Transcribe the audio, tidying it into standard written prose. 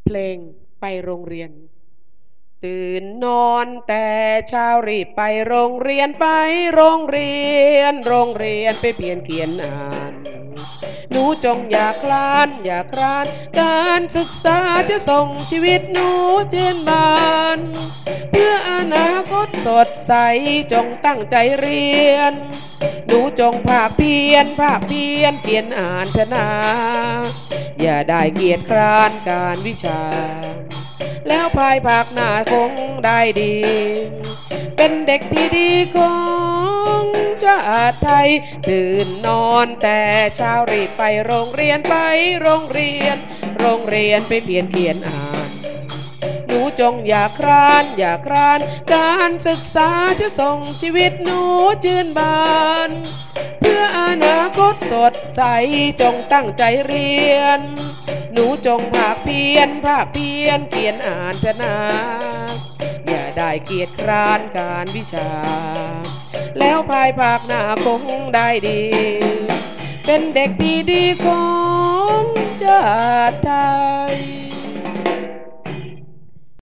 เพลงไปโรงเรียนตื่นนอนแต่เช้ารีบไปโรงเรียนไปโรงเรียนโรงเรียนไปเพียนเขียนอ่านหนูจงอย่าคลานอย่าคลานการศึกษาจะส่งชีวิตหนูชื่นบานเพื่ออนาคตสดใสจงตั้งใจเรียนหนูจงภาคเพียรภาคเพียรเขียนอ่านเถอะนาอย่าได้เกียจคร้านการวิชาแล้วภายภาคหน้าคงได้ดีเป็นเด็กที่ดีของชาติไทยตื่นนอนแต่เช้ารีบไปโรงเรียนไปโรงเรียนโรงเรียนไปเพียนเขียนอ่านหนูจงอย่าคร้านอย่าคร้านการศึกษาจะส่งชีวิตหนูชื่นบานเพื่ออนาคตสดใสจงตั้งใจเรียนหนูจงภาคเพียรภาคเพียรเขียนอ่านเถอะนาอย่าได้เกียจคร้านการวิชาแล้วภายภาคหน้าคงได้ดีเป็นเด็กที่ดีของชาติไทย